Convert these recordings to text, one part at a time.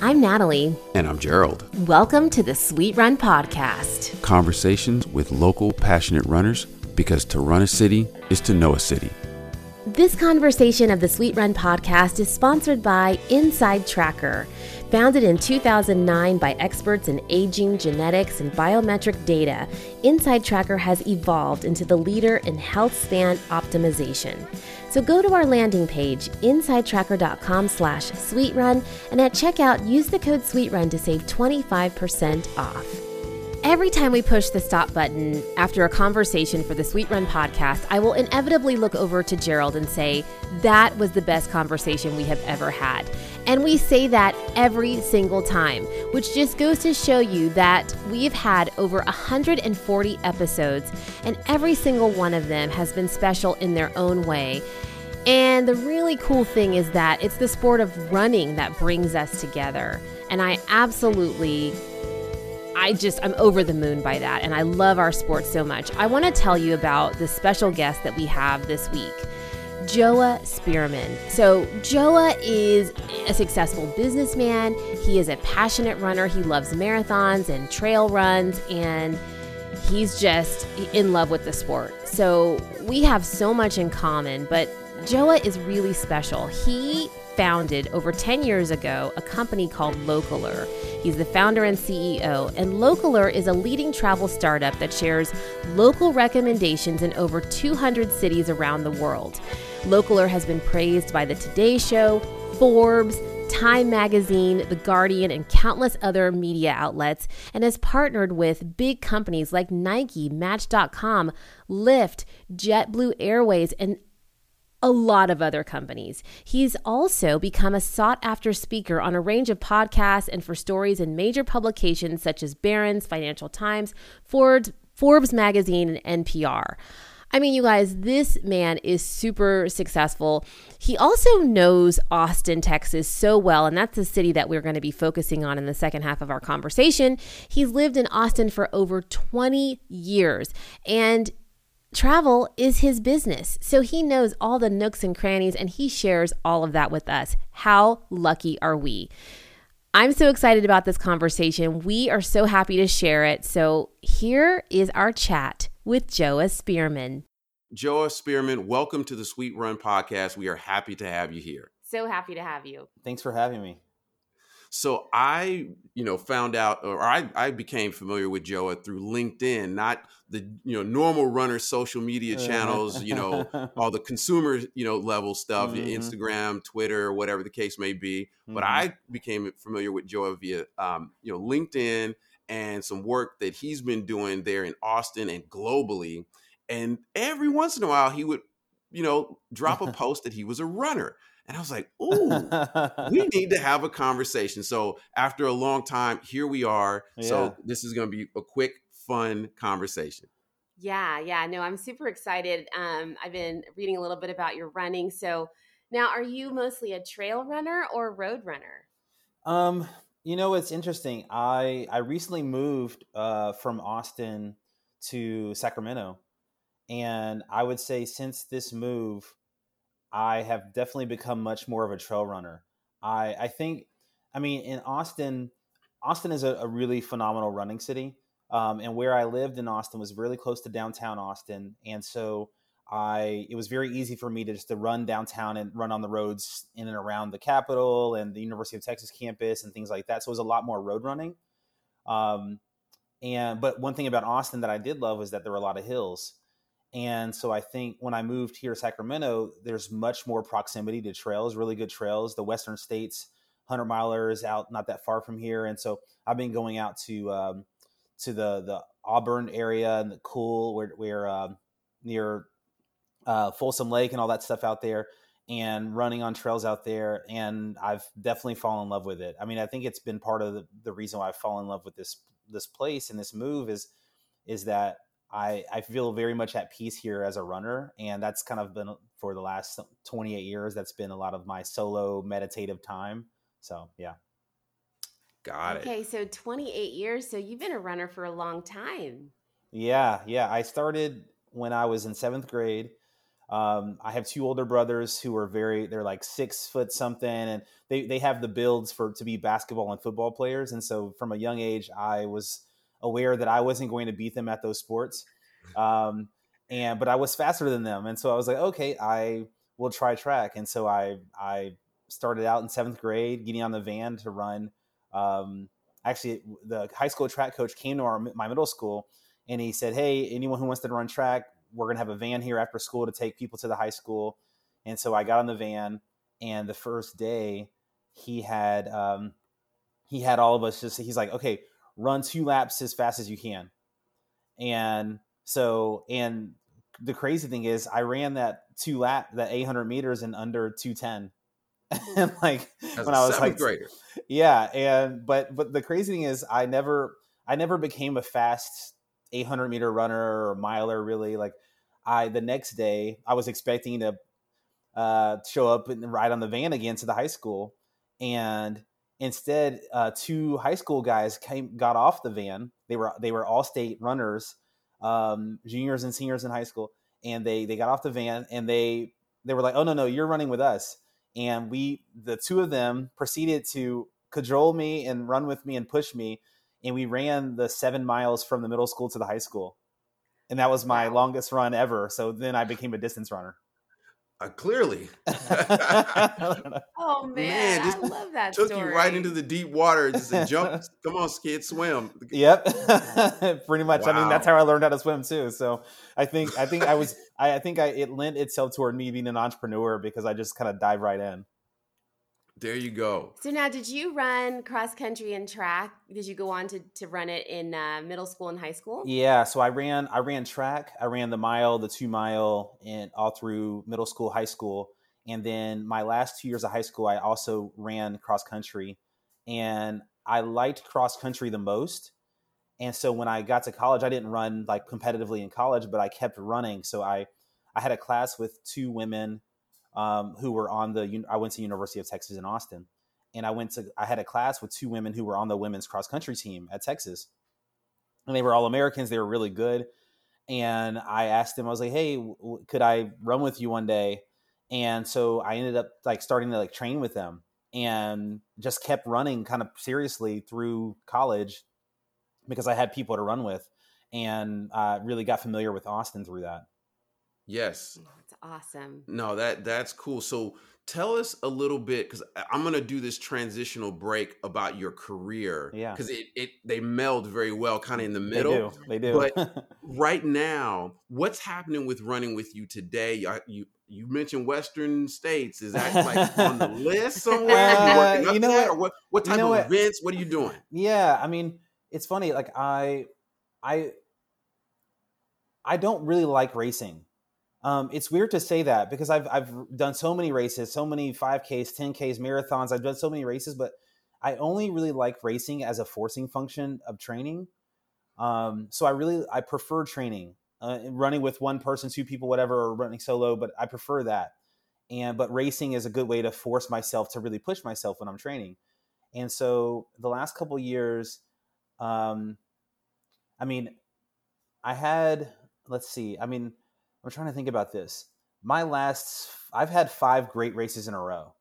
I'm Natalie. And I'm Gerald. Welcome to the Sweet Run Podcast. Conversations with local passionate runners, because to run a city is to know a city. This conversation of the Sweet Run Podcast is sponsored by Inside Tracker. Founded in 2009 by experts in aging, genetics, and biometric data, Inside Tracker has evolved into the leader in health span optimization. So go to our landing page, insidetracker.com/sweetrun, and at checkout, use the code SWEETRUN to save 25% off. Every time we push the stop button after a conversation for the Sweet Run Podcast, I will inevitably look over to Gerald and say, that was the best conversation we have ever had. And we say that every single time, which just goes to show you that we've had over 140 episodes, and every single one of them has been special in their own way. And the really cool thing is that it's the sport of running that brings us together. And I'm over the moon by that. And I love our sport so much. I want to tell you about the special guest that we have this week, Joa Spearman. So Joa is a successful businessman. He is a passionate runner. He loves marathons and trail runs, and he's just in love with the sport. So we have so much in common, but Joa is really special. He founded over 10 years ago a company called Localer. He's the founder and CEO, and Localer is a leading travel startup that shares local recommendations in over 200 cities around the world. Localer has been praised by The Today Show, Forbes, Time Magazine, The Guardian, and countless other media outlets, and has partnered with big companies like Nike, Match.com, Lyft, JetBlue Airways, and a lot of other companies. He's also become a sought-after speaker on a range of podcasts and for stories in major publications such as Barron's, Financial Times, Forbes Magazine, and NPR. I mean, you guys, this man is super successful. He also knows Austin, Texas so well, and that's the city that we're going to be focusing on in the second half of our conversation. He's lived in Austin for over 20 years, and travel is his business, so he knows all the nooks and crannies, and he shares all of that with us. How lucky are we? I'm so excited about this conversation. We are so happy to share it. So here is our chat with Joa Spearman. Joa Spearman, welcome to the Sweet Run Podcast. We are happy to have you here. So happy to have you. Thanks for having me. So I became familiar with Joa through LinkedIn, not the normal runner social media channels, all the consumer level stuff, Instagram, Twitter, whatever the case may be. But I became familiar with Joa via LinkedIn and some work that he's been doing there in Austin and globally. And every once in a while he would drop a post that he was a runner. And I was like, ooh, we need to have a conversation. So after a long time, here we are. Yeah. So this is going to be a quick, fun conversation. Yeah. No, I'm super excited. I've been reading a little bit about your running. So now, are you mostly a trail runner or road runner? It's interesting. I recently moved from Austin to Sacramento. And I would say since this move, I have definitely become much more of a trail runner. I think, in Austin is a really phenomenal running city. And where I lived in Austin was really close to downtown Austin. And so it was very easy for me to run downtown and run on the roads in and around the Capitol and the University of Texas campus and things like that. So it was a lot more road running. But one thing about Austin that I did love was that there were a lot of hills. And so I think when I moved here to Sacramento, there's much more proximity to trails, really good trails. The Western States 100 milers out not that far from here. And so I've been going out to the Auburn area and the Cool where near Folsom Lake and all that stuff out there, and running on trails out there. And I've definitely fallen in love with it. I think it's been part of the reason why I've fallen in love with this place and this move is that I feel very much at peace here as a runner. And that's kind of been for the last 28 years. That's been a lot of my solo meditative time. So, yeah. Got it. Okay. So 28 years. So you've been a runner for a long time. Yeah. I started when I was in 7th grade. I have two older brothers who are they're like 6 foot something, and they have the builds to be basketball and football players. And so from a young age, I was aware that I wasn't going to beat them at those sports. But I was faster than them. And so I was like, okay, I will try track. And so I started out in 7th grade, getting on the van to run. Actually, the high school track coach came to my middle school, and he said, hey, anyone who wants to run track, we're going to have a van here after school to take people to the high school. And so I got on the van, and the first day he had all of us he's like, okay, run 2 laps as fast as you can. And the crazy thing is I ran that 800 meters in under 2:10. And like as when a I was 7th grader. Yeah. But the crazy thing is I never became a fast 800 meter runner or miler, really. Like the next day I was expecting to show up and ride on the van again to the high school. And instead, 2 high school guys got off the van. They were all state runners, juniors and seniors in high school. And they got off the van, and they were like, oh, no, you're running with us. And the 2 of them proceeded to cajole me and run with me and push me. And we ran the 7 miles from the middle school to the high school. And that was my longest run ever. So then I became a distance runner. Clearly. Oh man, I love that took story. You right into the deep water. Just said, jump. Come on, kid, swim. Yep. Pretty much. Wow. I mean, that's how I learned how to swim too. So I think it lent itself toward me being an entrepreneur, because I just kind of dive right in. There you go. So now, did you run cross country and track? Did you go on to run it in middle school and high school? Yeah. So I ran track. I ran the mile, the 2 mile, and all through middle school, high school. And then my last 2 years of high school, I also ran cross country, and I liked cross country the most. And so when I got to college, I didn't run like competitively in college, but I kept running. So I had a class with 2 women who were I went to University of Texas in Austin, and I had a class with 2 women who were on the women's cross country team at Texas, and they were all Americans. They were really good. And I asked them, I was like, hey, could I run with you one day? And so I ended up like starting to like train with them, and just kept running kind of seriously through college, because I had people to run with, and really got familiar with Austin through that. Yes. That's awesome. No, that's cool. So tell us a little bit, because I'm going to do this transitional break about your career. Yeah. Because they meld very well kind of in the middle. They do. But right now, what's happening with running with you today? You mentioned Western States. Is that like on the list somewhere? You know what? Or what type of events? What are you doing? Yeah. I mean, it's funny. Like I don't really like racing. It's weird to say that, because I've done so many races, so many 5Ks, 10Ks, marathons. I've done so many races, but I only really like racing as a forcing function of training. So I prefer training, running with 1 person, 2 people, whatever, or running solo, but I prefer that. But racing is a good way to force myself to really push myself when I'm training. And so the last couple of years, I'm trying to think about this. I've had 5 great races in a row.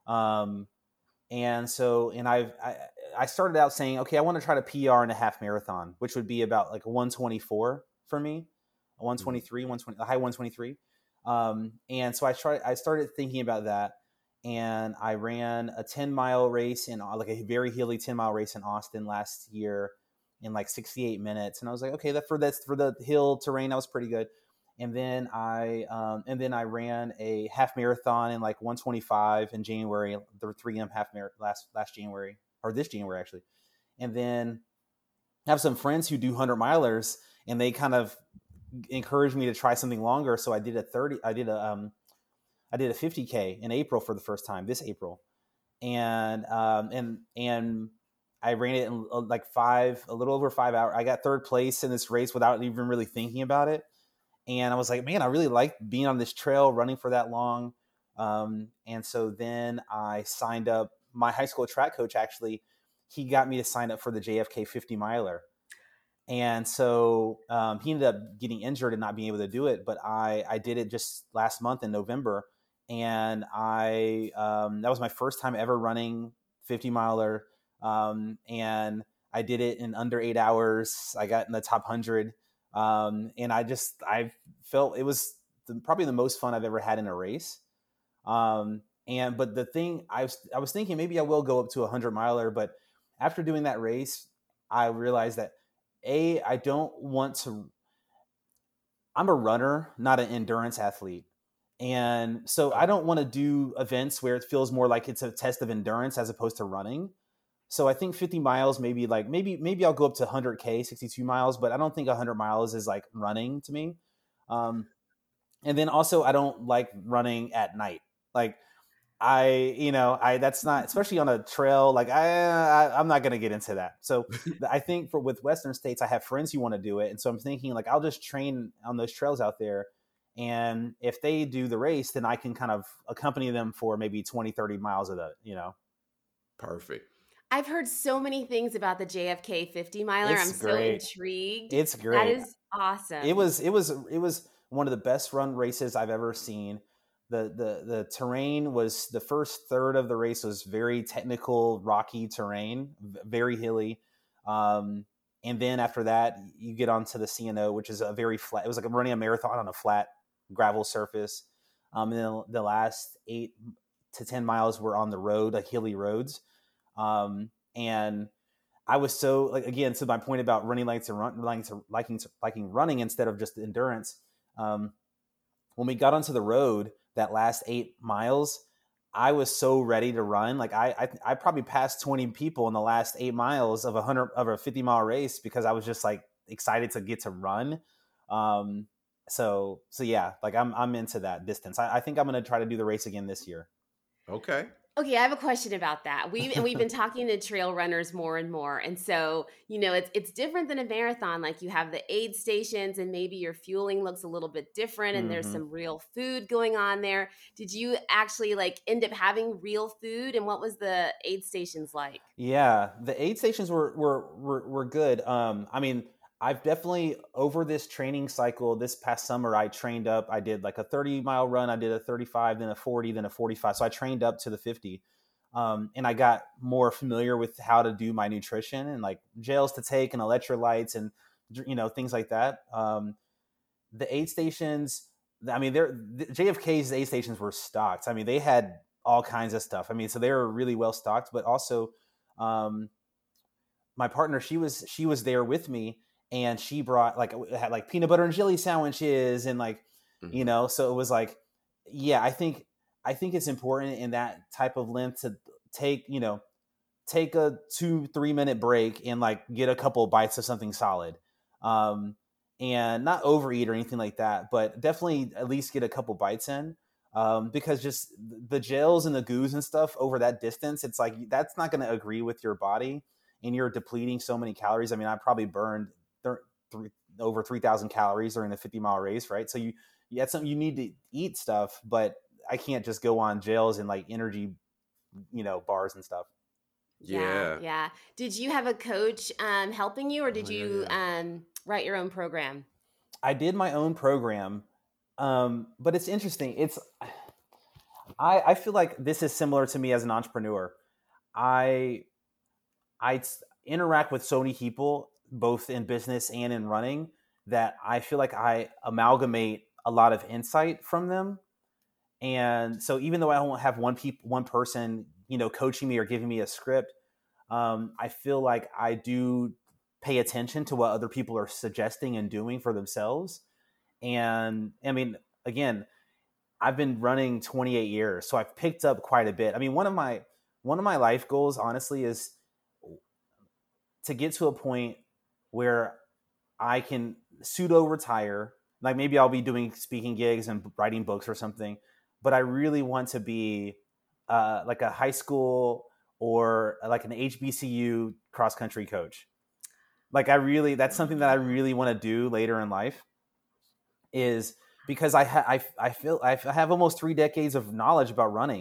I started out saying, okay, I want to try to PR in a half marathon, which would be about like 124 for me, 123, 120, a high 123. And so I started thinking about that, and I ran a 10-mile race in like a very hilly 10-mile race in Austin last year in like 68 minutes. And I was like, okay, that's for the hill terrain, that was pretty good. And then I ran a half marathon in like 125 in January, the 3M half marathon last January, or this January actually. And then I have some friends who do 100-milers, and they kind of encouraged me to try something longer. So I did a 50K in April for the first time this April. And I ran it in like a little over 5 hours. I got 3rd place in this race without even really thinking about it. And I was like, man, I really like being on this trail, running for that long. And so then I signed up. My high school track coach, actually, he got me to sign up for the JFK 50 miler. And so he ended up getting injured and not being able to do it. But I did it just last month in November. And that was my first time ever running 50 miler. And I did it in under 8 hours. I got in the top 100. And I felt it was probably the most fun I've ever had in a race. But the thing I was thinking, maybe I will go up to 100 miler, but after doing that race, I realized that I don't want to. I'm a runner, not an endurance athlete. And so I don't want to do events where it feels more like it's a test of endurance as opposed to running. So I think 50 miles, maybe I'll go up to 100K, 62 miles, but I don't think 100 miles is like running to me. And then also I don't like running at night. Like that's not, especially on a trail. Like I'm not going to get into that. So I think with Western States, I have friends who want to do it. And so I'm thinking like, I'll just train on those trails out there. And if they do the race, then I can kind of accompany them for maybe 20, 30 miles of Perfect. I've heard so many things about the JFK 50 miler. I'm so intrigued. It's great. That is awesome. It was one of the best run races I've ever seen. The terrain was, the first third of the race was very technical, rocky terrain, very hilly. And then after that, you get onto the CNO, which is a very flat. It was like running a marathon on a flat gravel surface. And then the last 8 to 10 miles were on the road, like hilly roads. And I was so like, again, to my point about running liking running instead of just endurance. When we got onto the road, that last 8 miles, I was so ready to run. Like I probably passed 20 people in the last 8 miles of a 50 mile race because I was just like excited to get to run. So yeah, like I'm into that distance. I think I'm going to try to do the race again this year. Okay. Okay, I have a question about that. We've been talking to trail runners more and more. And so, it's different than a marathon. Like you have the aid stations and maybe your fueling looks a little bit different and there's some real food going on there. Did you actually like end up having real food, and what was the aid stations like? Yeah, the aid stations were good. I mean, I've definitely, over this training cycle, this past summer, I trained up. I did like a 30-mile run. I did a 35, then a 40, then a 45. So I trained up to the 50. And I got more familiar with how to do my nutrition and like gels to take and electrolytes and, things like that. The aid stations, I mean, JFK's aid stations were stocked. I mean, they had all kinds of stuff. I mean, so they were really well stocked, but also my partner, she was there with me. And she brought had like peanut butter and jelly sandwiches and like, so it was like, yeah, I think it's important in that type of length to take a 2-3 minute break and like get a couple of bites of something solid. And not overeat or anything like that, but definitely at least get a couple bites in. Because just the gels and the goos and stuff over that distance, it's like, that's not going to agree with your body and you're depleting so many calories. I mean, I probably burned over 3,000 calories during the 50-mile race, right? So you had something, you need to eat stuff, but I can't just go on gels and like energy, bars and stuff. Yeah. Did you have a coach helping you, or did you write your own program? I did my own program, but it's interesting. I feel like this is similar to me as an entrepreneur. I interact with so many people, both in business and in running, that I feel like I amalgamate a lot of insight from them. And so even though I don't have one person, coaching me or giving me a script, I feel like I do pay attention to what other people are suggesting and doing for themselves. And I mean, again, I've been running 28 years, so I've picked up quite a bit. I mean, one of my life goals, honestly, is to get to a point where I can pseudo retire. Like maybe I'll be doing speaking gigs and writing books or something, but I really want to be like a high school or like an HBCU cross country coach. Like that's something that I really want to do later in life, is because I feel I have almost 3 decades of knowledge about running.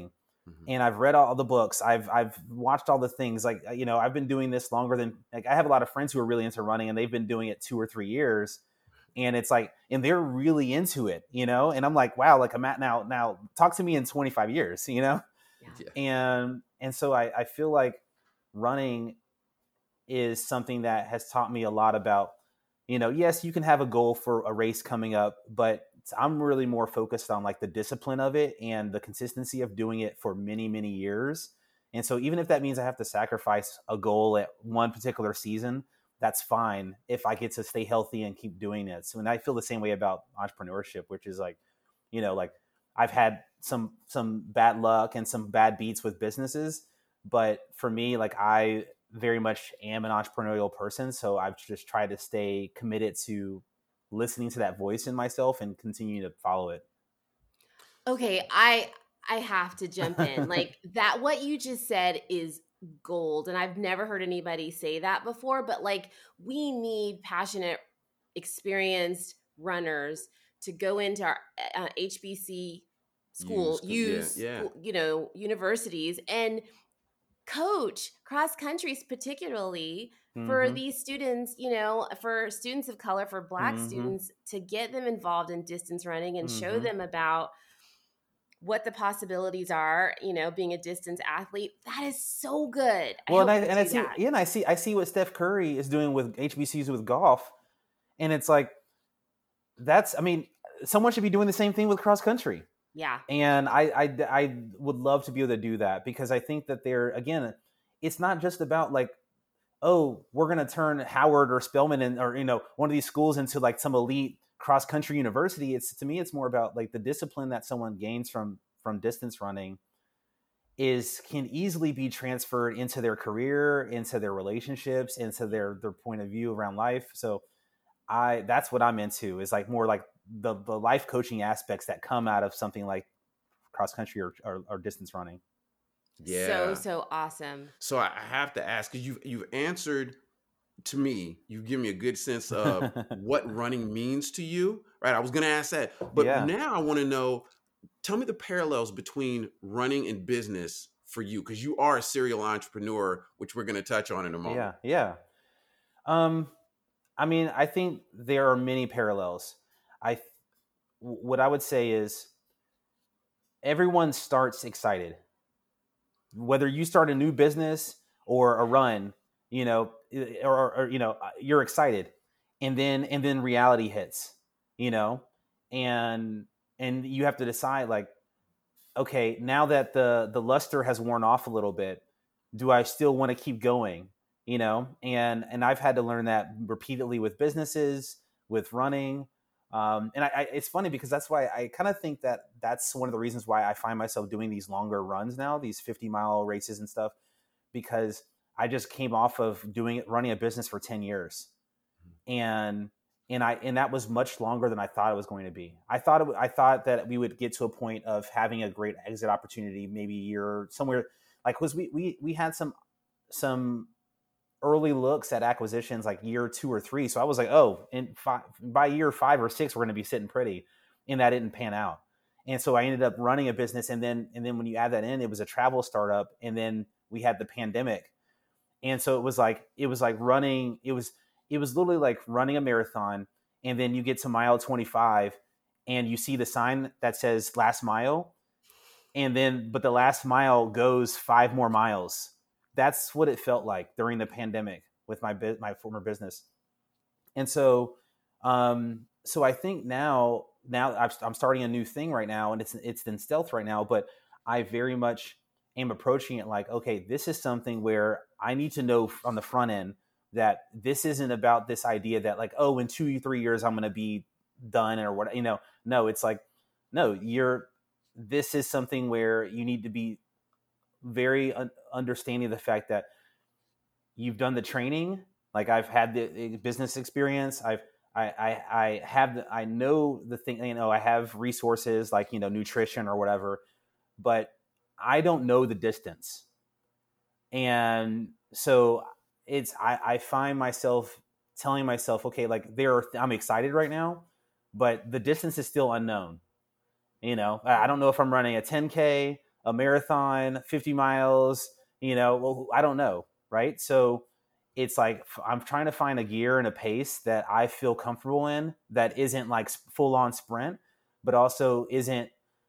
and I've read all the books. I've watched all the things. Like, you know, I've been doing this longer than, like, I have a lot of friends who are really into running, and they've been doing it 2 or 3 years. And it's like, and they're really into it, you know? And I'm like, wow, like I'm at now talk to me in 25 years, you know? Yeah. And so I feel like running is something that has taught me a lot about, you know, yes, you can have a goal for a race coming up, but I'm really more focused on like the discipline of it and the consistency of doing it for many, many years. And so even if that means I have to sacrifice a goal at one particular season, that's fine if I get to stay healthy and keep doing it. So, and I feel the same way about entrepreneurship, which is like, you know, like I've had some bad luck and some bad beats with businesses, but for me, like I very much am an entrepreneurial person. So I've just tried to stay committed to listening to that voice in myself and continue to follow it. Okay, I have to jump in. Like that, what you just said is gold, and I've never heard anybody say that before, but like we need passionate, experienced runners to go into our HBC school, you know, universities and coach cross countries, particularly for these students, you know, for students of color, for Black students, to get them involved in distance running and show them about what the possibilities are, you know, being a distance athlete. That is so good. Well, I see what Steph Curry is doing with HBCUs with golf, and it's like, I mean, someone should be doing the same thing with cross country. Yeah. And I would love to be able to do that, because I think that again, it's not just about like, oh, we're going to turn Howard or Spelman or, you know, one of these schools into like some elite cross country university. To me, it's more about like the discipline that someone gains from distance running can easily be transferred into their career, into their relationships, into their point of view around life. So that's what I'm into, is like more like the life coaching aspects that come out of something like cross country or distance running. Yeah. So awesome. So I have to ask, because you've answered to me, you've given me a good sense of what running means to you, right? I was going to ask that, but now I want to know, tell me the parallels between running and business for you, because you are a serial entrepreneur, which we're going to touch on in a moment. Yeah. I mean, I think there are many parallels. What I would say is everyone starts excited. Whether you start a new business or a run, you know, or you know, you're excited, and then reality hits, you know, and you have to decide, like, okay, now that the luster has worn off a little bit, do I still want to keep going, you know? And I've had to learn that repeatedly with businesses, with running. And it's funny because that's why I kind of think that that's one of the reasons why I find myself doing these longer runs now, these 50-mile races and stuff, because I just came off of running a business for 10 years. And that was much longer than I thought it was going to be. I thought that we would get to a point of having a great exit opportunity, maybe a year somewhere, like, because we had some early looks at acquisitions like year 2 or 3. So I was like, oh, by year 5 or 6, we're going to be sitting pretty. And that didn't pan out. And so I ended up running a business. And then when you add that in, it was a travel startup. And then we had the pandemic. And so it was like running, it was literally like running a marathon. And then you get to mile 25 and you see the sign that says last mile. But the last mile goes 5 more miles. That's what it felt like during the pandemic with my former business. And so I think now I'm starting a new thing right now, and it's in stealth right now, but I very much am approaching it like, okay, this is something where I need to know on the front end that this isn't about this idea that like, oh, in 2 or 3 years I'm going to be done or what, you know. No, it's like, no, this is something where you need to be very understanding of the fact that you've done the training. Like, I've had the business experience. I know the thing, you know, I have resources like, you know, nutrition or whatever, but I don't know the distance. And so I find myself telling myself, okay, like I'm excited right now, but the distance is still unknown. You know, I don't know if I'm running a 10K a marathon, 50 miles, well, I don't know. Right. So it's like, I'm trying to find a gear and a pace that I feel comfortable in that isn't like full on sprint, but also isn't,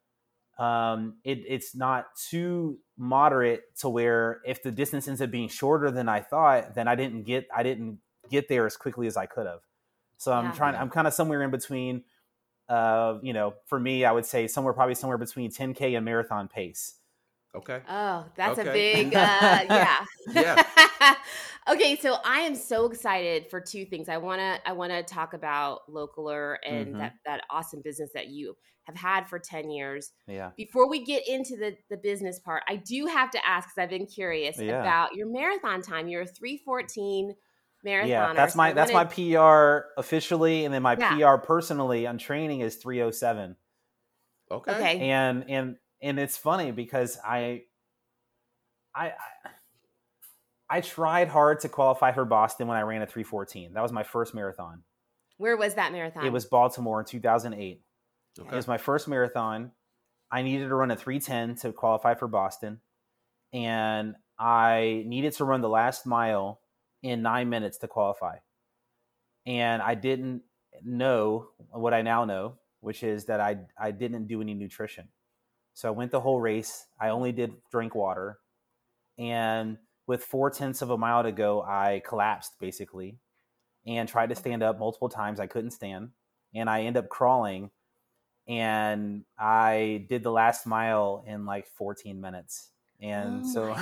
it's not too moderate to where if the distance ends up being shorter than I thought, then I didn't get there as quickly as I could have. So I'm kind of somewhere in between. For me, I would say probably somewhere between 10K and marathon pace. Okay. Oh, that's a Okay. big, yeah. Yeah. Okay, so I am so excited for two things. I wanna talk about Localer and that awesome business that you have had for 10 years. Yeah. Before we get into the business part, I do have to ask, because I've been curious about your marathon time. You're a 3:14 marathoner. Yeah, that's my PR officially, and then my PR personally on training is 3:07. Okay. And it's funny because I tried hard to qualify for Boston when I ran a 3:14. That was my first marathon. Where was that marathon? It was Baltimore in 2008. Okay. It was my first marathon. I needed to run a 3:10 to qualify for Boston, and I needed to run the last mile in 9 minutes to qualify. And I didn't know what I now know, which is that I didn't do any nutrition. So I went the whole race. I only did drink water. And with 0.4 of a mile to go, I collapsed basically and tried to stand up multiple times. I couldn't stand. And I ended up crawling. And I did the last mile in like 14 minutes. And so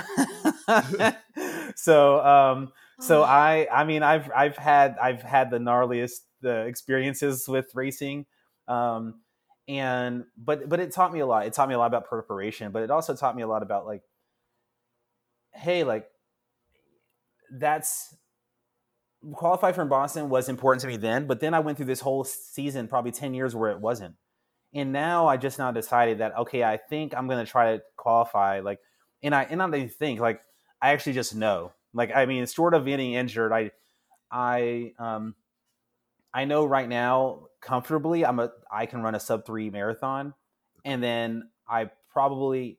I mean, I've had the gnarliest experiences with racing. But it taught me a lot. It taught me a lot about preparation, but it also taught me a lot about like, hey, like that's qualify for Boston was important to me then, but then I went through this whole season, probably 10 years where it wasn't. And now I just now decided that, okay, I think I'm going to try to qualify. Like, and I don't think like, I actually just know, like, I mean, short of getting injured, I know right now comfortably I can run a sub-3 marathon, and then I probably,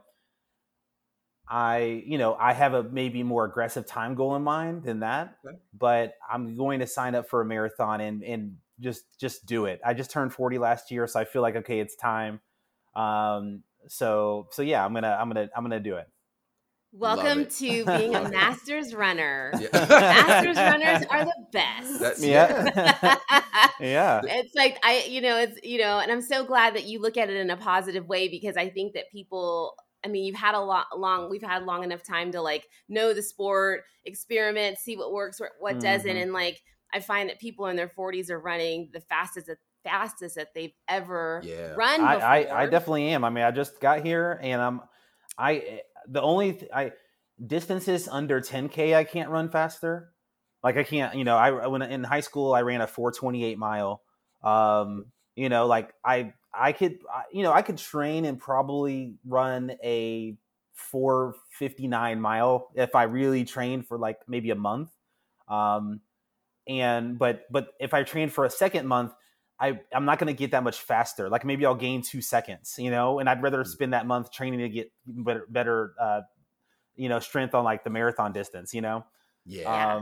I have a maybe more aggressive time goal in mind than that, but I'm going to sign up for a marathon and just do it. I just turned 40 last year, so I feel like, okay, it's time. So yeah, I'm gonna do it. Welcome to being a Masters runner. Yeah. Masters runners are the best. Yeah. It's like, and I'm so glad that you look at it in a positive way, because I think that people, I mean, we've had long enough time to like know the sport, experiment, see what works, what doesn't. And like, I find that people in their 40s are running the fastest that they've ever run before. I definitely am. I mean, I just got here, and distances under 10K, I can't run faster. Like I can't, when in high school, I ran a 4:28 mile. Like I could train and probably run a 4:59 mile if I really trained for like maybe a month. But if I train for a second month, I'm not going to get that much faster. Like maybe I'll gain 2 seconds, and I'd rather spend that month training to get better strength on like the marathon distance, Yeah.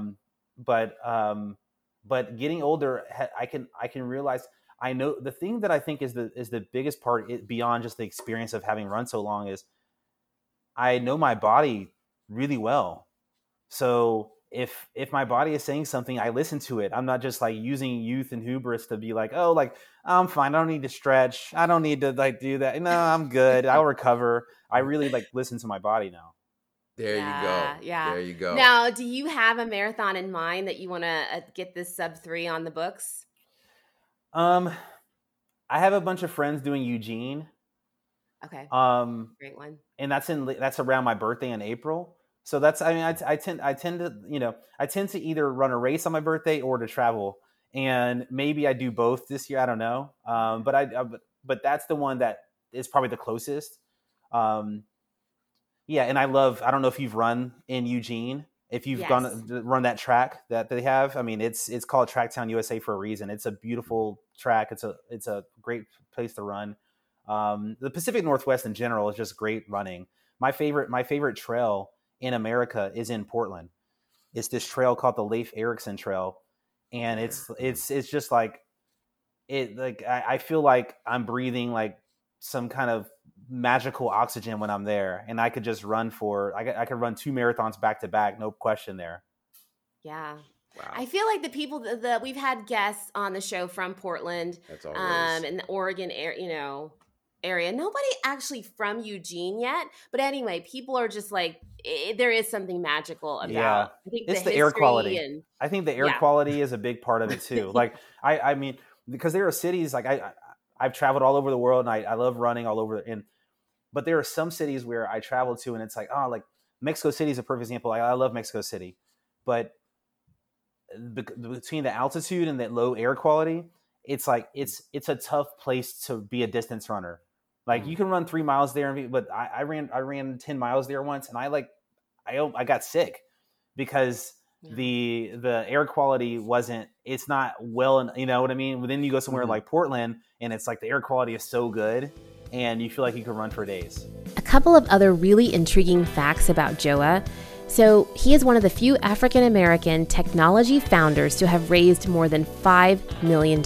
But getting older, I can realize, I know the thing that I think is the biggest part beyond just the experience of having run so long is I know my body really well. So if my body is saying something, I listen to it. I'm not just like using youth and hubris to be like, oh, like I'm fine. I don't need to stretch. I don't need to like do that. No, I'm good. I'll recover. I really like listen to my body now. There you go. Yeah. There you go. Now, do you have a marathon in mind that you want to get this sub-3 on the books? I have a bunch of friends doing Eugene. Okay. Great one. And that's around my birthday in April. So I tend to either run a race on my birthday or to travel, and maybe I do both this year. I don't know. But that's the one that is probably the closest. Yeah. And I don't know if you've run in Eugene, if you've gone to run that track that they have. I mean, it's called Tracktown USA for a reason. It's a beautiful track. It's a great place to run. The Pacific Northwest in general is just great running. My favorite trail in America is in Portland. It's this trail called the Leif Erikson Trail, and it's just like it. Like I feel like I'm breathing like some kind of magical oxygen when I'm there, and I could just run I could run 2 marathons back to back, no question there. Yeah. Wow. I feel like the people that we've had guests on the show from Portland, and the Oregon area. Nobody actually from Eugene yet, but anyway, people are just like, there is something magical about. Yeah, I think it's the air quality. I think the air quality is a big part of it too. Like I mean, because there are cities like I've traveled all over the world, and I love running all over. But there are some cities where I travel to, and it's like, like Mexico City is a perfect example. I love Mexico City, but between the altitude and that low air quality, it's like it's a tough place to be a distance runner. Like you can run 3 miles there, but I ran 10 miles there once, and I got sick because the air quality it's not well, you know what I mean? But then you go somewhere like Portland, and it's like the air quality is so good, and you feel like you can run for days. A couple of other really intriguing facts about Joa. So he is one of the few African-American technology founders to have raised more than $5 million.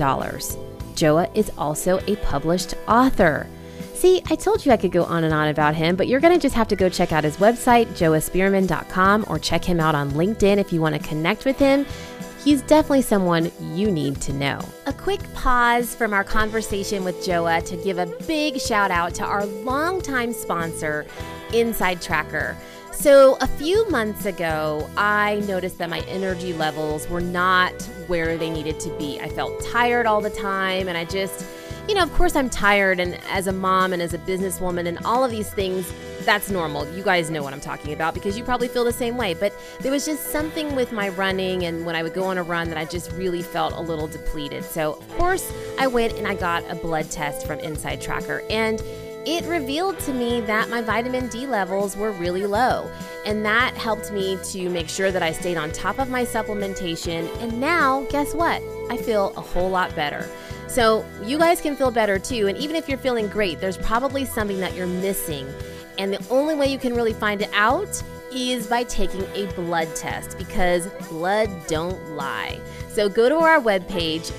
Joa is also a published author. See, I told you I could go on and on about him, but you're going to just have to go check out his website, joaspearman.com, or check him out on LinkedIn if you want to connect with him. He's definitely someone you need to know. A quick pause from our conversation with Joa to give a big shout out to our longtime sponsor, Inside Tracker. So a few months ago, I noticed that my energy levels were not where they needed to be. I felt tired all the time, and I just, of course I'm tired, and as a mom and as a businesswoman and all of these things, that's normal. You guys know what I'm talking about because you probably feel the same way. But there was just something with my running and when I would go on a run that I just really felt a little depleted. So of course I went and I got a blood test from Inside Tracker, and it revealed to me that my vitamin D levels were really low. And that helped me to make sure that I stayed on top of my supplementation. And now, guess what? I feel a whole lot better. So you guys can feel better too. And even if you're feeling great, there's probably something that you're missing. And the only way you can really find it out is by taking a blood test, because blood don't lie. So go to our webpage,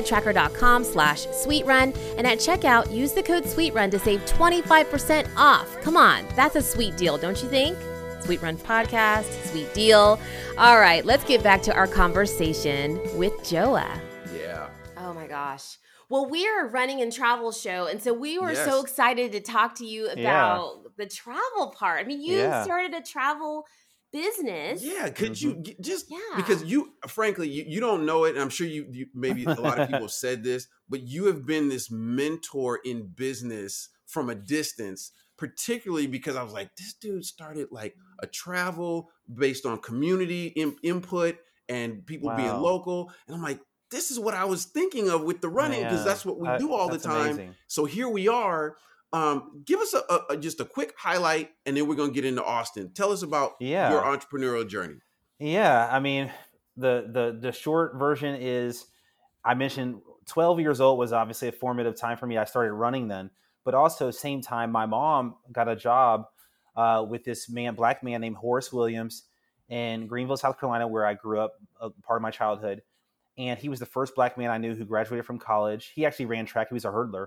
insidetracker.com/sweetrun, and at checkout, use the code SWEETRUN to save 25% off. Come on, that's a sweet deal, don't you think? Sweet Run Podcast, sweet deal. All right, let's get back to our conversation with Joa. Yeah. Oh my gosh. Well, we're a running and travel show, and so we were so excited to talk to you about the travel part. I mean, you started a travel business. Yeah, could you because frankly, you don't know it, and I'm sure you maybe a lot of people have said this, but you have been this mentor in business from a distance, particularly because I was like, this dude started like a travel based on community input and people being local, and I'm like, this is what I was thinking of with the running, because that's what we do all the time. Amazing. So here we are. Give us just a quick highlight, and then we're going to get into Austin. Tell us about your entrepreneurial journey. Yeah, I mean, the short version is, I mentioned 12 years old was obviously a formative time for me. I started running then, but also same time, my mom got a job with this black man named Horace Williams in Greenville, South Carolina, where I grew up, part of my childhood. And he was the first black man I knew who graduated from college. He actually ran track. He was a hurdler.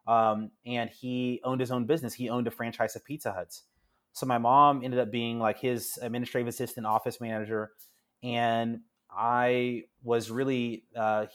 And he owned his own business. He owned a franchise of Pizza Huts. So my mom ended up being like his administrative assistant, office manager. And I was really,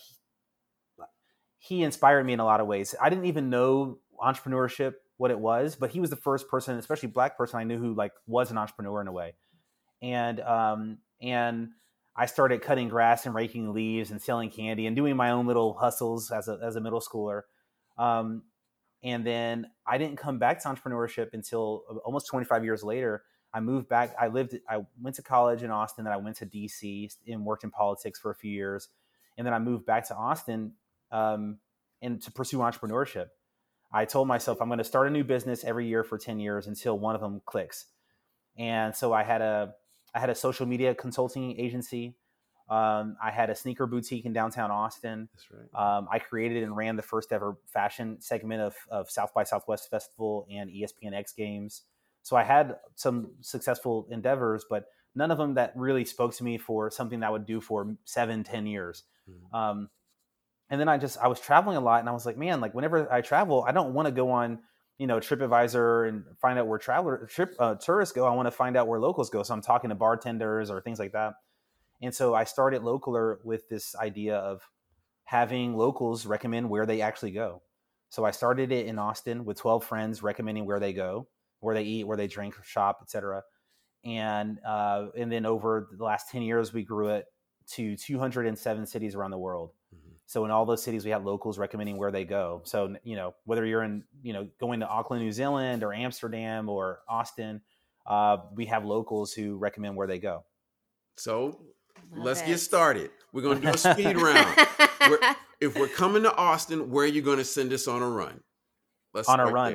he inspired me in a lot of ways. I didn't even know entrepreneurship, what it was, but he was the first person, especially black person I knew who like was an entrepreneur in a way. And I started cutting grass and raking leaves and selling candy and doing my own little hustles as a middle schooler. And then I didn't come back to entrepreneurship until almost 25 years later. I moved back. I went to college in Austin, and I went to DC and worked in politics for a few years. And then I moved back to Austin and to pursue entrepreneurship. I told myself I'm going to start a new business every year for 10 years until one of them clicks. And so I had a social media consulting agency. I had a sneaker boutique in downtown Austin. That's right. I created and ran the first ever fashion segment of South by Southwest Festival and ESPN X Games. So I had some successful endeavors, but none of them that really spoke to me for something that I would do for 7-10 years. Mm-hmm. And then I was traveling a lot, and I was like, man, like whenever I travel, I don't want to go on, TripAdvisor and find out where tourists go. I want to find out where locals go. So I'm talking to bartenders or things like that. And so I started Localer with this idea of having locals recommend where they actually go. So I started it in Austin with 12 friends recommending where they go, where they eat, where they drink, shop, etc. And then over the last 10 years, we grew it to 207 cities around the world. Mm-hmm. So in all those cities, we have locals recommending where they go. So, whether you're in, going to Auckland, New Zealand, or Amsterdam or Austin, we have locals who recommend where they go. So let's get started. We're going to do a speed round. If we're coming to Austin, where are you going to send us on a run? Let's on a run.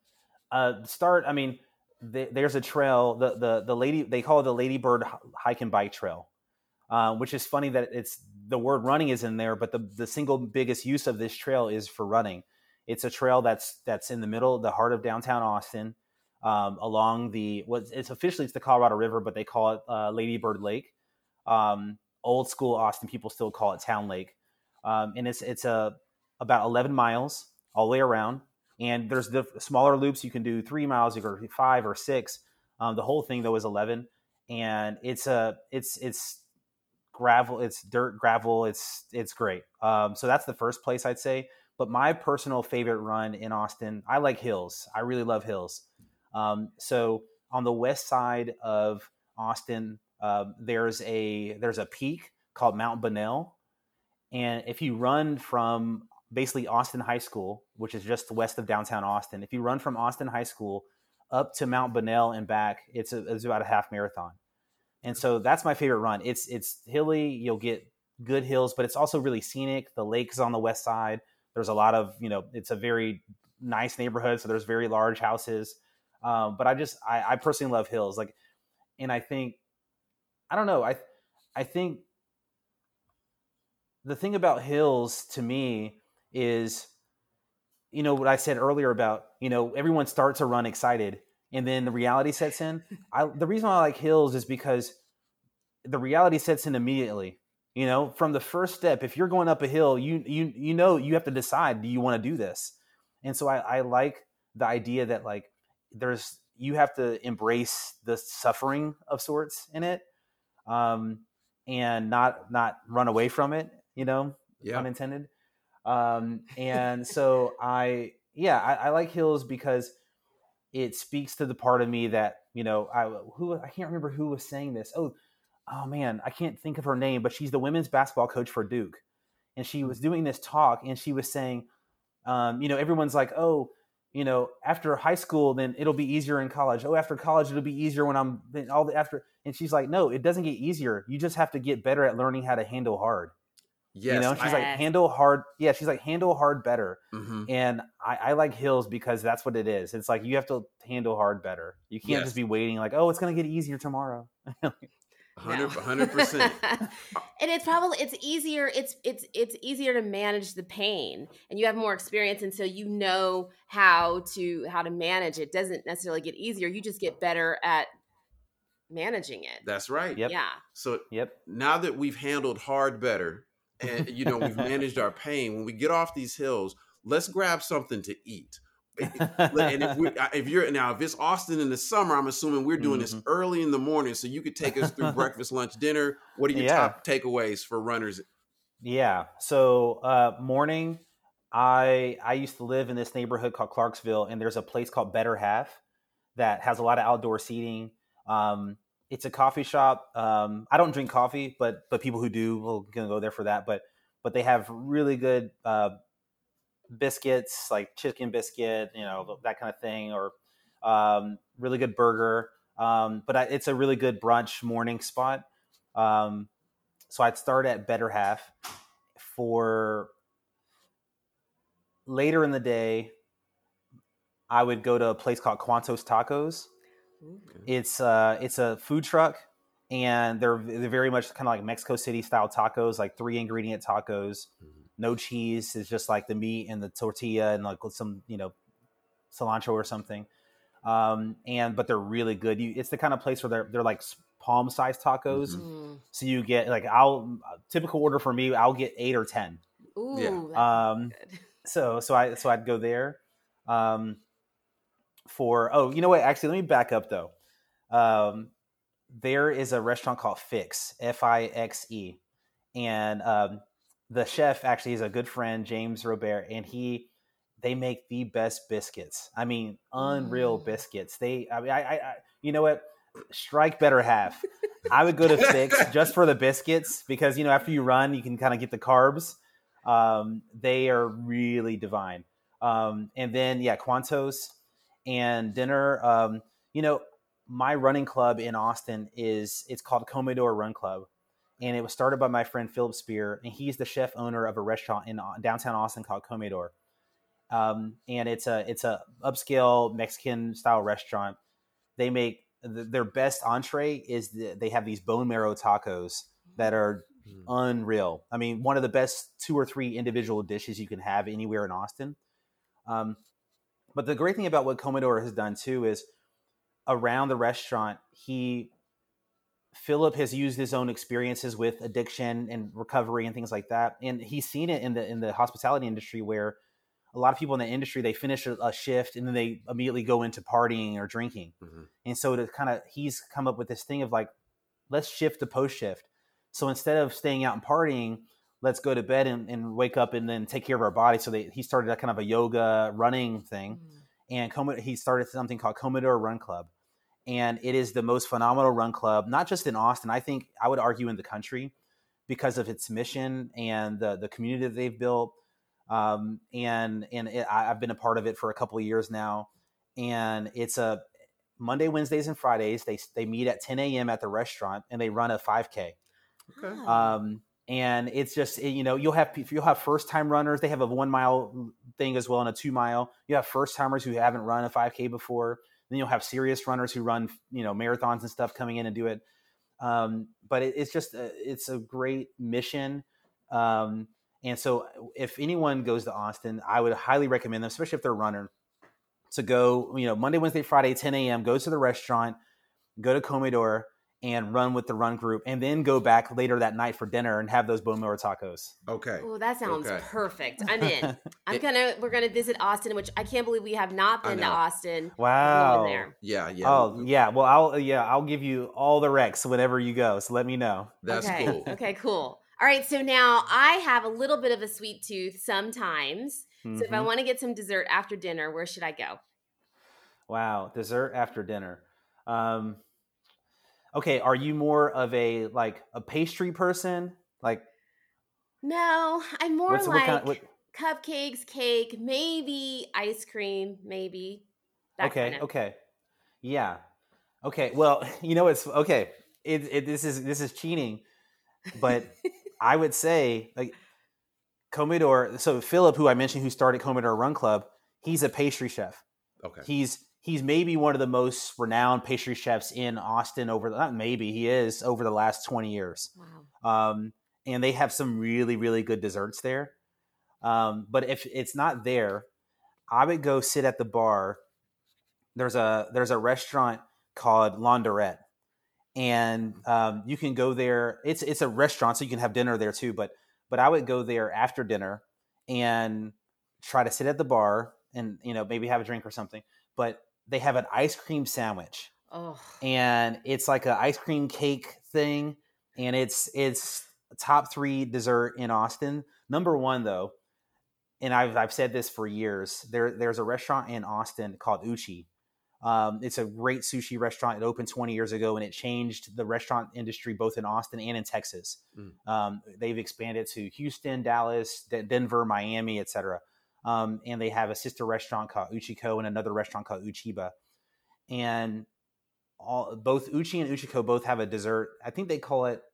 There. There's a trail. The lady, they call it the Ladybird Hike and Bike Trail, which is funny that it's the word running is in there, but the single biggest use of this trail is for running. It's a trail that's in the middle, the heart of downtown Austin, along it's the Colorado River, but they call it Ladybird Lake. Old school Austin people still call it Town Lake, and it's about 11 miles all the way around. And there's the smaller loops. You can do 3 miles, you can do 5 or 6. The whole thing though is 11, and it's gravel, it's dirt gravel. It's great. So that's the first place I'd say. But my personal favorite run in Austin, I like hills. I really love hills. So on the west side of Austin, there's a peak called Mount Bunnell, and if you run from basically Austin High School, which is just west of downtown Austin, if you run from Austin High School up to Mount Bunnell and back, it's about a half marathon. And so that's my favorite run. It's hilly. You'll get good hills, but it's also really scenic. The lake is on the west side. There's a lot of, it's a very nice neighborhood. So there's very large houses. But I personally love hills. And I think, I don't know. I think the thing about hills to me is, what I said earlier about, everyone starts a run excited and then the reality sets in. The reason why I like hills is because the reality sets in immediately. From the first step, if you're going up a hill, you have to decide, do you want to do this? And so I like the idea that you have to embrace the suffering of sorts in it, and not run away from it, unintended. And so I like hills because it speaks to the part of me that, I can't remember who was saying this. Oh man, I can't think of her name, but she's the women's basketball coach for Duke. And she was doing this talk and she was saying, everyone's like, after high school, then it'll be easier in college. After college, it'll be easier when and she's like, no, it doesn't get easier. You just have to get better at learning how to handle hard. Yes. She's like, handle hard. Yeah. She's like, handle hard better. Mm-hmm. And I like hills because that's what it is. It's like, you have to handle hard better. You can't just be waiting like, it's going to get easier tomorrow. 100%. And it's easier. It's easier to manage the pain, and you have more experience. And so you know how to manage it. It doesn't necessarily get easier. You just get better at managing it. That's right. Yep. Yeah. So now that we've handled hard better and, we've managed our pain, when we get off these hills, let's grab something to eat. And if it's Austin in the summer, I'm assuming we're doing this early in the morning, so you could take us through breakfast, lunch, dinner. What are your top takeaways for runners? Yeah. So morning, I used to live in this neighborhood called Clarksville, and there's a place called Better Half that has a lot of outdoor seating. It's a coffee shop. I don't drink coffee, but people who do will go there for that. But they have really good biscuits, like chicken biscuit, that kind of thing, or really good burger. But it's a really good brunch morning spot. So I'd start at Better Half. For later in the day, I would go to a place called Quantos Tacos. Okay. It's a food truck, and they're very much kind of like Mexico City style tacos, like 3 ingredient tacos, no cheese. It's just like the meat and the tortilla and like some, cilantro or something. But they're really good. It's the kind of place where they're like palm sized tacos. Mm. So you get like, typical order for me, I'll get 8 or 10. Ooh, Yeah. good. So I'd go there. You know what? Actually, let me back up though. There is a restaurant called Fix, Fixe, and the chef actually is a good friend, James Robert, and they make the best biscuits. I mean, unreal biscuits. I you know what? Strike better half. I would go to Fix just for the biscuits because after you run, you can kind of get the carbs. They are really divine. And then Quantos and dinner. My running club in Austin it's called Commodore Run Club, and it was started by my friend Philip Spear, and he's the chef owner of a restaurant in downtown Austin called Commodore. And it's a upscale Mexican style restaurant. They make their best entree is they have these bone marrow tacos that are unreal. I mean, one of the best 2 or 3 individual dishes you can have anywhere in Austin. But the great thing about what Commodore has done too is around the restaurant, Philip has used his own experiences with addiction and recovery and things like that. And he's seen it in the hospitality industry where a lot of people in the industry, they finish a shift and then they immediately go into partying or drinking. Mm-hmm. And so he's come up with this thing of like, let's shift to post shift. So instead of staying out and partying, let's go to bed and wake up and then take care of our body. So he started a kind of a yoga running thing. Mm-hmm. And he started something called Commodore Run Club. And it is the most phenomenal run club, not just in Austin. I think I would argue in the country because of its mission and the community that they've built. I've been a part of it for a couple of years now. And it's a Monday, Wednesdays, and Fridays. They meet at 10 a.m. at the restaurant and they run a 5K. Okay. And it's just, you'll have first time runners. They have a 1 mile thing as well and a 2 mile. You have first timers who haven't run a 5K before. Then you'll have serious runners who run, marathons and stuff coming in and do it. But it's a great mission. And so if anyone goes to Austin, I would highly recommend them, especially if they're a runner, to go, Monday, Wednesday, Friday, 10 a.m., go to the restaurant, go to Commodore and run with the run group, and then go back later that night for dinner and have those bone marrow tacos. Okay. Oh, that sounds perfect. I'm in. We're gonna visit Austin, which I can't believe we have not been to Austin. Wow. There. Yeah. Oh, yeah. Well, I'll give you all the recs whenever you go. So let me know. That's cool. Okay, cool. All right. So now I have a little bit of a sweet tooth sometimes. Mm-hmm. So if I want to get some dessert after dinner, where should I go? Wow. Dessert after dinner. Okay, are you more of a pastry person? No, I'm more cupcakes, cake, maybe ice cream, maybe. Okay. Yeah. Okay. Well, it's okay. This is cheating, but I would say Commodore. So Philip, who I mentioned, who started Commodore Run Club, he's a pastry chef. Okay. He's maybe one of the most renowned pastry chefs in Austin over the last 20 years. Wow. And they have some really, really good desserts there. But if it's not there, I would go sit at the bar. There's a restaurant called Laundrette, and you can go there. It's a restaurant, so you can have dinner there too. But I would go there after dinner and try to sit at the bar and maybe have a drink or something. But they have an ice cream sandwich, and it's like an ice cream cake thing, and it's top 3 dessert in Austin. Number 1 though, and I've said this for years. There's a restaurant in Austin called Uchi. It's a great sushi restaurant. It opened 20 years ago, and it changed the restaurant industry both in Austin and in Texas. They've expanded to Houston, Dallas, Denver, Miami, etc. And they have a sister restaurant called Uchiko and another restaurant called Uchiba. And both Uchi and Uchiko both have a dessert. I think they call it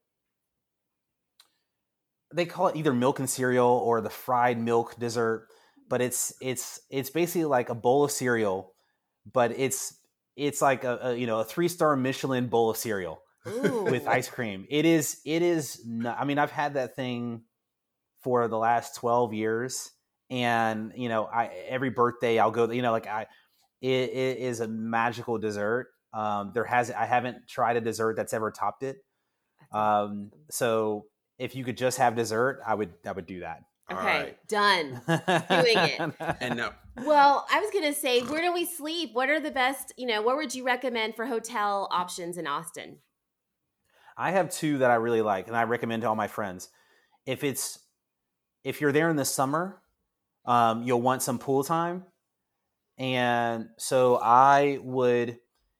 either milk and cereal or the fried milk dessert. But it's basically like a bowl of cereal, but it's like a 3-star Michelin bowl of cereal. with ice cream. It is not, I mean, I've had that thing for the last 12 years, and every birthday I'll go, it is a magical dessert. I haven't tried a dessert that's ever topped it. So if you could just have dessert, I would do that. Okay, done. Doing it. And now, well, I was going to say, where do we sleep? What are the best, what would you recommend for hotel options in Austin? I have two that I really like, and I recommend to all my friends. If you're there in the summer, you'll want some pool time. And so I would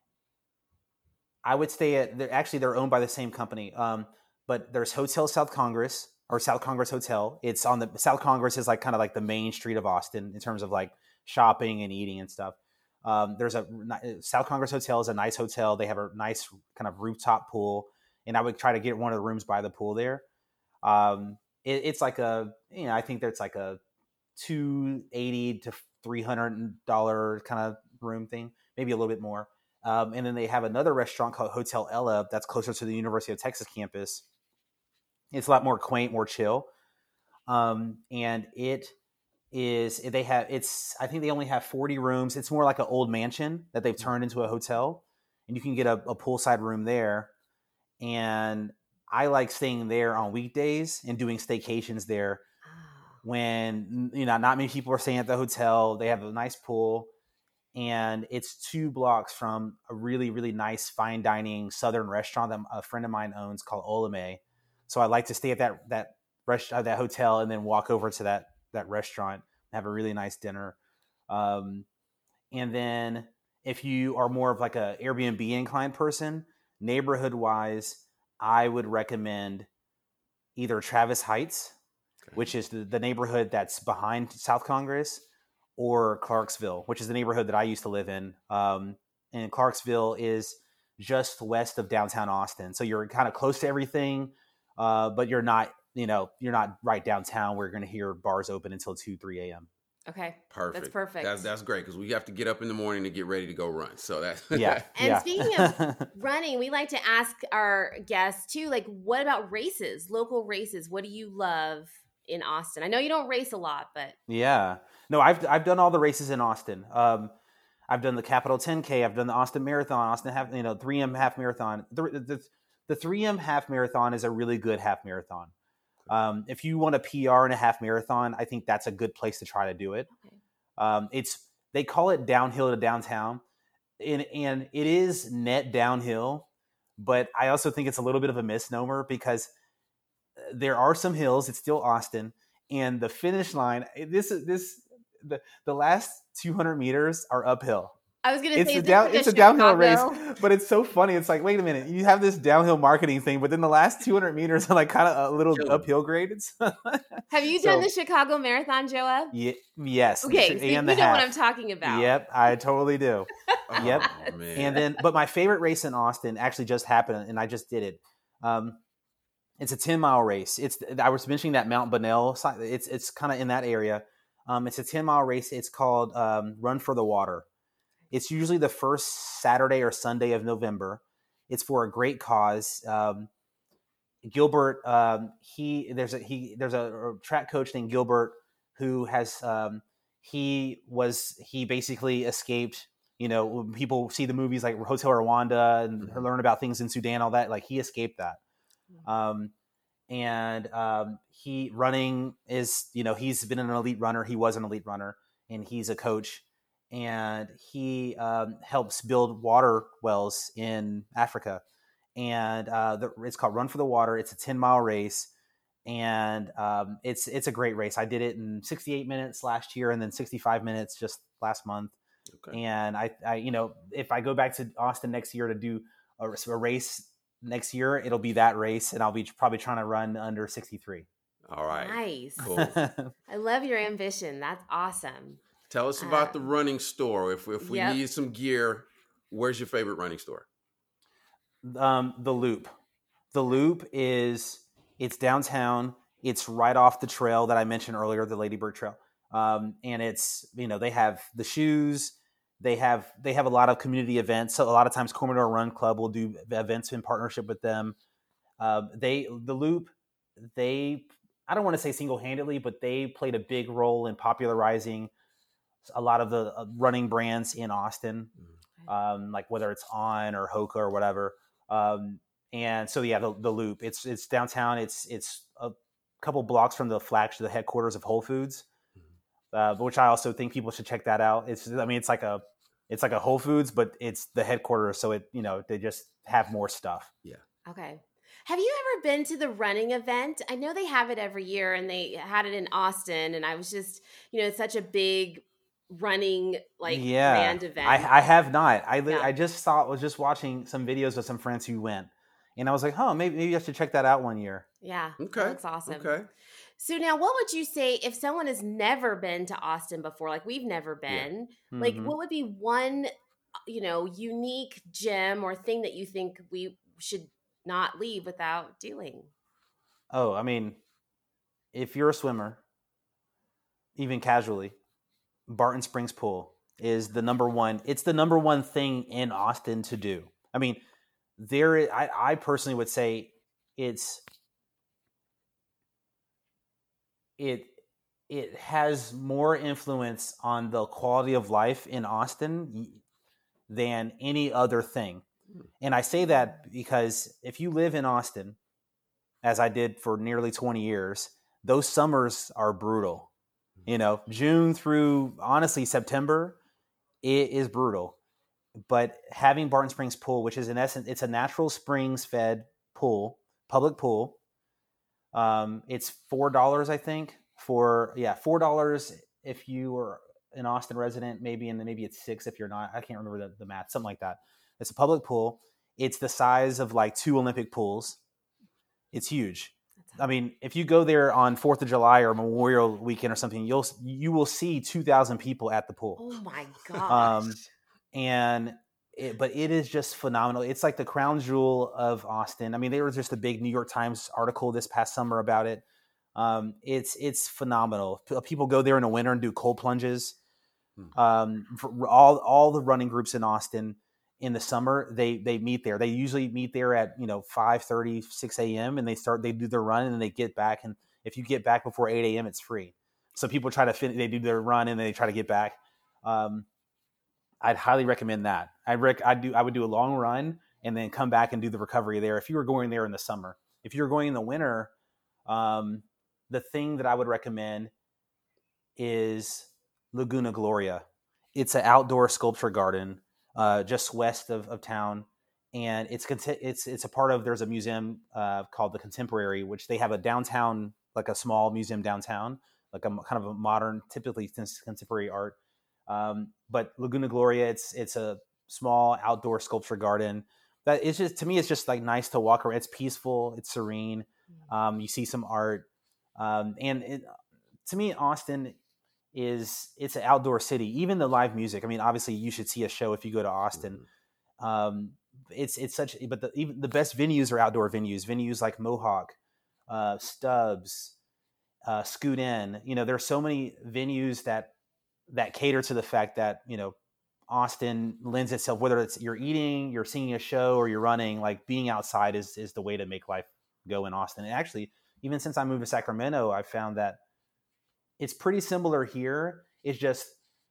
stay at, they're owned by the same company. But there's Hotel South Congress, or South Congress Hotel. It's on the South Congress is like kind of like the main street of Austin in terms of like shopping and eating and stuff. There's a South Congress Hotel is a nice hotel. They have a nice kind of rooftop pool, and I would try to get one of the rooms by the pool there. It's like I think that's like a $280 to $300 kind of room thing, maybe a little bit more. And then they have another restaurant called Hotel Ella that's closer to the University of Texas campus. It's a lot more quaint, more chill. And I think they only have 40 rooms. It's more like an old mansion that they've turned into a hotel, and you can get a poolside room there. And I like staying there on weekdays and doing staycations there when, not many people are staying at the hotel. They have a nice pool, and it's 2 blocks from a really, really nice fine dining Southern restaurant that a friend of mine owns called Olame. So I like to stay at that hotel and then walk over to that restaurant and have a really nice dinner. And then if you are more of like a Airbnb inclined person, neighborhood wise, I would recommend either Travis Heights, which is the neighborhood that's behind South Congress, or Clarksville, which is the neighborhood that I used to live in. And Clarksville is just west of downtown Austin. So you're kind of close to everything, but you're not right downtown where you're going to hear bars open until 2-3 a.m. Okay. Perfect. That's perfect. That's great, because we have to get up in the morning to get ready to go run. So that's yeah. And speaking of running, we like to ask our guests too, like, what about races, local races? What do you love in Austin? I know you don't race a lot, but yeah, no, I've done all the races in Austin. I've done the Capital 10K. I've done the Austin Marathon, Austin 3M half marathon. The 3M half marathon is a really good half marathon. If you want a PR in a half marathon, I think that's a good place to try to do it. Okay. They call it downhill to downtown, and it is net downhill, but I also think it's a little bit of a misnomer because there are some hills. It's still Austin, and the finish line. The last 200 meters are uphill. I was going to say it's a downhill race, but it's so funny. It's like, wait a minute, you have this downhill marketing thing, but then the last 200 meters are like kind of a little uphill grade. Have you done the Chicago Marathon, Joa? Yes. Okay, so you know what I'm talking about. Yep, I totally do. Yep. Oh, man. And then, but my favorite race in Austin actually just happened, and I just did it. It's a 10-mile race. I was mentioning that Mount Bonnell. It's kind of in that area. It's a 10-mile race. It's called Run for the Water. It's usually the first Saturday or Sunday of November. It's for a great cause. Gilbert, there's a track coach named Gilbert who has he basically escaped. When people see the movies like Hotel Rwanda and learn about things in Sudan, all that, like he escaped that. He running is, he's been an elite runner. He was an elite runner, and he's a coach. And he helps build water wells in Africa. And it's called Run for the Water. It's a 10-mile race. And it's a great race. I did it in 68 minutes last year and then 65 minutes just last month. Okay. And I if I go back to Austin next year to do a race next year, it'll be that race. And I'll be probably trying to run under 63. All right. Nice. Cool. I love your ambition. That's awesome. Tell us about the running store. If we need some gear, where's your favorite running store? The Loop. The Loop it's downtown. It's right off the trail that I mentioned earlier, the Lady Bird Trail. And it's, they have the shoes, They have a lot of community events. So a lot of times Commodore Run Club will do events in partnership with them. The Loop, I don't want to say single-handedly, but they played a big role in popularizing a lot of the running brands in Austin, like whether it's On or Hoka or whatever. And so, yeah, the Loop, it's downtown. It's a couple blocks from the flagship, the headquarters of Whole Foods, which I also think people should check that out. It's like a Whole Foods, but it's the headquarters. So they just have more stuff. Yeah. Okay. Have you ever been to the running event? I know they have it every year, and they had it in Austin, and I was just, it's such a big running grand event. I have not. I just was just watching some videos of some friends who went, and I was like, maybe I should check that out one year. Yeah. Okay. That looks awesome. Okay. So now, what would you say if someone has never been to Austin before, like we've never been, what would be one, unique gem or thing that you think we should not leave without doing? Oh, I mean, if you're a swimmer, even casually, Barton Springs Pool is the number one. It's the number one thing in Austin to do. I mean, I personally would say it has more influence on the quality of life in Austin than any other thing. And I say that because if you live in Austin, as I did for nearly 20 years, those summers are brutal. June through, honestly, September, it is brutal. But having Barton Springs Pool, which is in essence, it's a natural springs fed pool, public pool. It's $4, I think. $4 if you are an Austin resident, maybe it's $6 if you're not. I can't remember the math, something like that. It's a public pool. It's the size of like 2 Olympic pools. It's huge. I mean, if you go there on 4th of July or Memorial Weekend or something, you will see 2,000 people at the pool. Oh my gosh. But it is just phenomenal. It's like the crown jewel of Austin. I mean, there was just a big New York Times article this past summer about it. It's phenomenal. People go there in the winter and do cold plunges. For all the running groups in Austin in the summer, they meet there. They usually meet there at 5:30, 6 a.m. and they do their run and then they get back. And if you get back before 8 a.m., it's free. So people try to they do their run and then they try to get back. I'd highly recommend that. I would do a long run and then come back and do the recovery there. If you were going there in the summer, if you're going in the winter, the thing that I would recommend is Laguna Gloria. It's an outdoor sculpture garden just west of town, and it's a part of. There's a museum called the Contemporary, which they have a downtown, like a small museum downtown, like a kind of a modern, typically contemporary art. But Laguna Gloria, it's a small outdoor sculpture garden that is just, to me, it's just like nice to walk around. It's peaceful, it's serene. You see some art, and to me, Austin it's an outdoor city. Even the live music. I mean, obviously, you should see a show if you go to Austin. It's such, but even the best venues are outdoor venues. Venues like Mohawk, Stubbs, Scoot Inn. There's so many venues that cater to the fact that Austin lends itself, whether it's you're eating, you're singing a show, or you're running. Like being outside is the way to make life go in Austin. And actually, even since I moved to Sacramento, I found that it's pretty similar here. It's just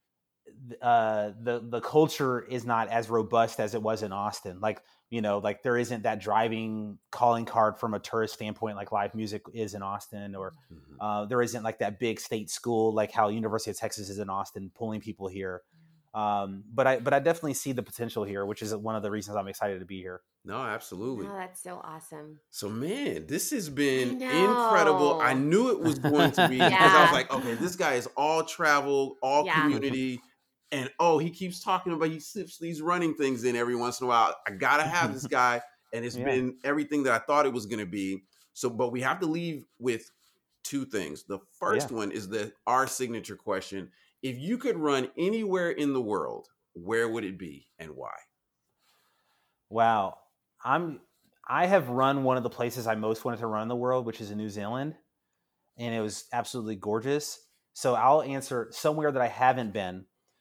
the culture is not as robust as it was in Austin. Like there isn't that driving calling card from a tourist standpoint like live music is in Austin, or there isn't like that big state school like how University of Texas is in Austin pulling people here. But I definitely see the potential here, which is one of the reasons I'm excited to be here. No, absolutely. Oh, that's so awesome. So, man, this has been incredible. I knew it was going to be because I was like, okay, this guy is all travel, all community. And, he keeps talking about, he slips these running things in every once in a while. I got to have this guy. And it's been everything that I thought it was going to be. So, but we have to leave with 2 things. The first one is our signature question. If you could run anywhere in the world, where would it be and why? Wow. I have run one of the places I most wanted to run in the world, which is in New Zealand. And it was absolutely gorgeous. So I'll answer somewhere that I haven't been. Okay.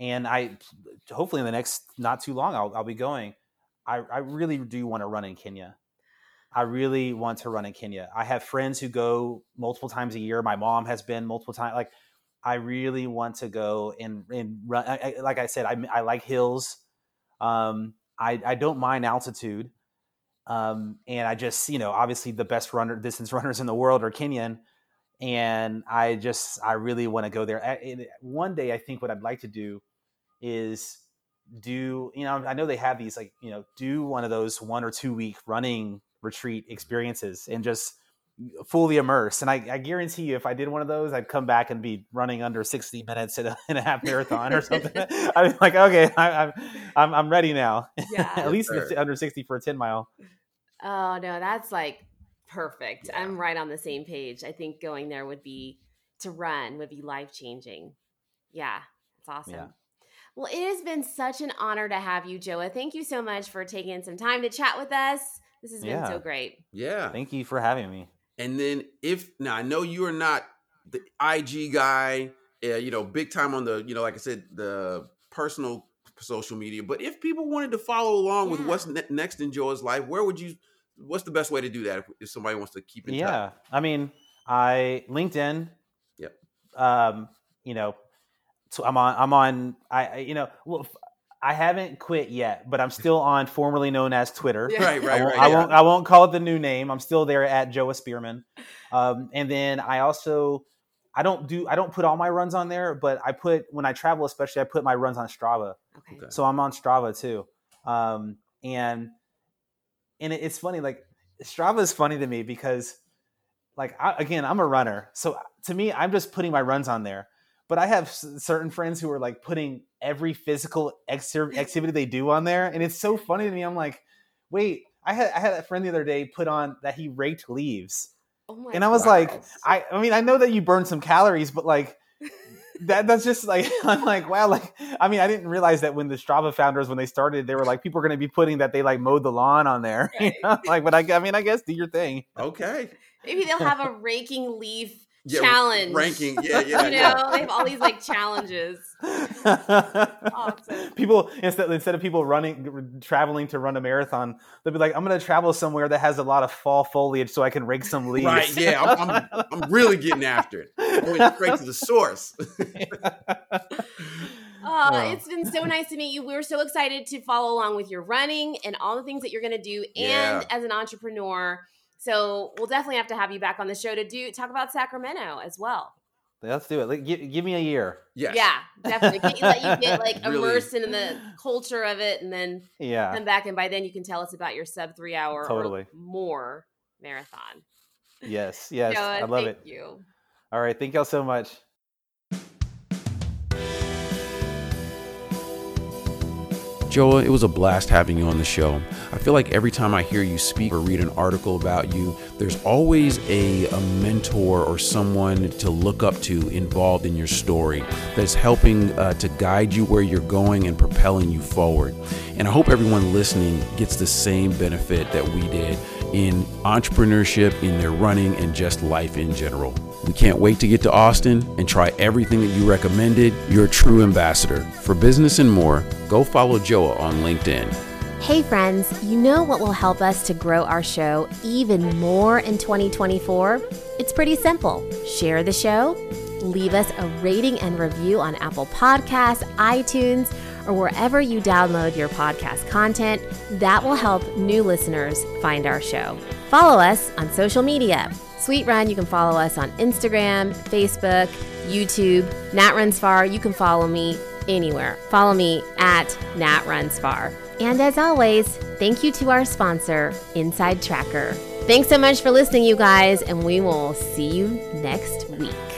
And hopefully in the next not too long, I'll be going. I really do want to run in Kenya. I really want to run in Kenya. I have friends who go multiple times a year. My mom has been multiple times. Like, I really want to go and run. Like I said, I like hills. I don't mind altitude. And I just, obviously the best distance runners in the world are Kenyan. And I really want to go there. One day, I think what I'd like to do is I know they have these, like, do one of those 1 or 2 week running retreat experiences and just fully immerse. And I guarantee you, if I did one of those, I'd come back and be running under 60 minutes in a half marathon or something. I'd be like, okay, I'm ready now. Yeah, at least under 60 for a 10 mile. Oh no, that's like perfect. Yeah. I'm right on the same page. I think going there would be life changing. Yeah, it's awesome. Yeah. Well, it has been such an honor to have you, Joa. Thank you so much for taking some time to chat with us. This has been so great. Yeah. Thank you for having me. And then now I know you are not the IG guy, big time on the, like I said, the personal social media, but if people wanted to follow along with what's next in Joa's life, what's the best way to do that if somebody wants to keep in touch? Yeah. I mean, LinkedIn. Yep. So I'm on, I haven't quit yet, but I'm still on formerly known as Twitter. Yeah. Right. I won't call it the new name. I'm still there at Joa Spearman. And then I don't put all my runs on there, but when I travel, especially, I put my runs on Strava. Okay. So I'm on Strava too. And it's funny, like, Strava is funny to me because, like, I'm a runner. So to me, I'm just putting my runs on there. But I have certain friends who are like putting every physical activity they do on there. And it's so funny to me. I'm like, wait, I had a friend the other day put on that he raked leaves. Oh my and I was like, I mean, I know that you burn some calories, but like that's just like, I'm like, wow. Like, I mean, I didn't realize that when the Strava founders, when they started, they were like, people are going to be putting that they like mowed the lawn on there. Right. Like, but I guess do your thing. Okay. Maybe they'll have a raking leaf challenge ranking. They have all these like challenges. Awesome. People instead of people traveling to run a marathon, they'll be like, I'm going to travel somewhere that has a lot of fall foliage so I can rake some leaves. Right. Yeah. I'm really getting after it. Going straight to the source. It's been so nice to meet you. We're so excited to follow along with your running and all the things that you're going to do, and as an entrepreneur. So we'll definitely have to have you back on the show to talk about Sacramento as well. Let's do it. Give me a year. Yes. Yeah, definitely. Let you get like immersed in the culture of it, and then come back. And by then you can tell us about your sub 3 hour or more marathon. Yes. Joa, I love it. Thank you. All right. Thank y'all so much. Joa, it was a blast having you on the show. I feel like every time I hear you speak or read an article about you, there's always a mentor or someone to look up to involved in your story that's helping to guide you where you're going and propelling you forward. And I hope everyone listening gets the same benefit that we did in entrepreneurship, in their running, and just life in general. We can't wait to get to Austin and try everything that you recommended. You're a true ambassador. For business and more, go follow Joa on LinkedIn. Hey friends, you know what will help us to grow our show even more in 2024? It's pretty simple. Share the show, leave us a rating and review on Apple Podcasts, iTunes, or wherever you download your podcast content. That will help new listeners find our show. Follow us on social media. Sweet Run, you can follow us on Instagram, Facebook, YouTube. Nat Runs Far, you can follow me anywhere. Follow me at Nat Runs Far. And as always, thank you to our sponsor, Inside Tracker. Thanks so much for listening, you guys, and we will see you next week.